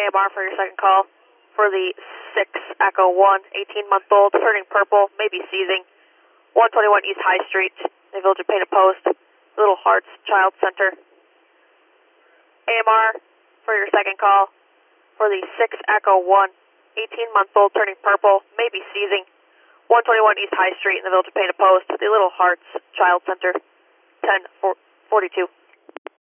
AMR for your second call for the 6 Echo 1, 18-month-old, turning purple, maybe seizing, 121 East High Street, the Village of Painted Post, Little Hearts Child Center. AMR for your second call for the 6 Echo 1, 18-month-old, turning purple, maybe seizing, 121 East High Street in the Village of Painted Post, the Little Hearts Child Center, 1042.